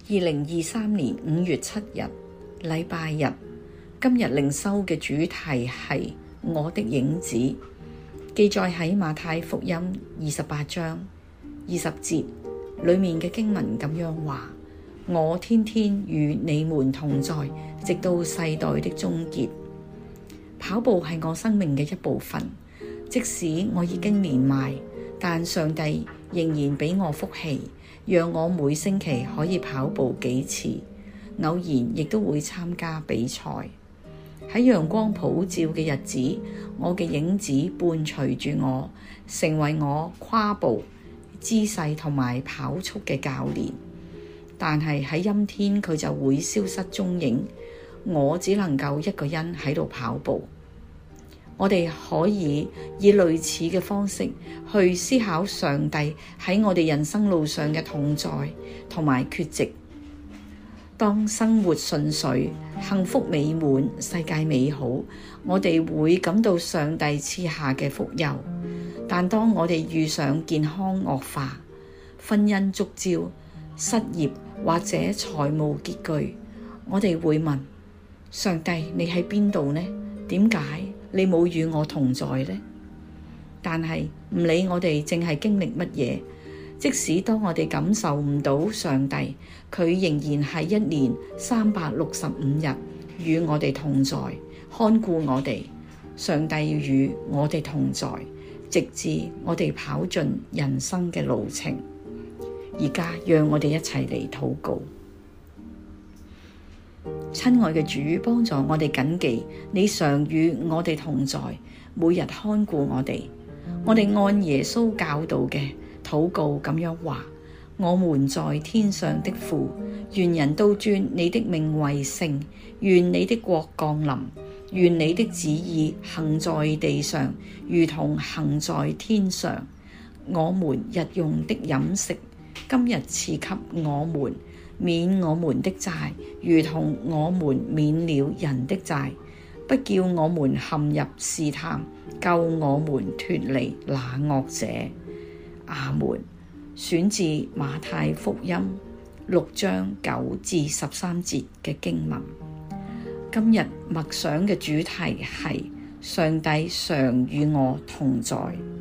2023年5月7日，禮拜日。今日靈修嘅主題係我的影子，記載喺馬太福音28章20節裏面嘅經文咁樣話：我天天與你們同在，直到世代的終結。跑步係我生命嘅一部分，即使我已經年邁，但上帝仍然俾我福氣，讓我每星期可以跑步幾次，偶然亦都會參加比賽。喺陽光普照嘅日子，我嘅影子伴隨住我，成為我跨步、姿勢同埋跑速嘅教練。但係喺陰天，佢就會消失蹤影，我只能夠一個人喺度跑步。我哋可以以類似嘅方式去思考上帝喺我哋人生路上嘅同在同埋缺席。當生活順遂、幸福美滿、世界美好，我哋會感到上帝賜下嘅福佑。但當我哋遇上健康惡化、婚姻觸礁、失業或者財務拮據，我哋會問上帝：你喺邊度呢？點解你冇與我同在呢？但係唔理我哋正係經歷乜嘢，即使當我哋感受唔到上帝，佢仍然係1年365日與我哋同在，看顧我哋。上帝與我哋同在，直至我哋跑盡人生嘅路程。而家讓我哋一齊嚟禱告。親愛嘅主，幫助我哋謹記你常與我哋同在，每日看顧我哋。我哋按耶穌教導嘅禱告咁樣話：我們在天上的父，願人都尊你的名為聖，願你的國降臨，願你的旨意行在地上，如同行在天上。我們日用的飲食，今日賜給我們，免我們的債，如同我們免了人的債，不叫我們陷入試探，救我們脫離那惡者。阿門。選自馬太福音6章9至13節嘅經文。今日默想嘅主題係上帝常與我同在。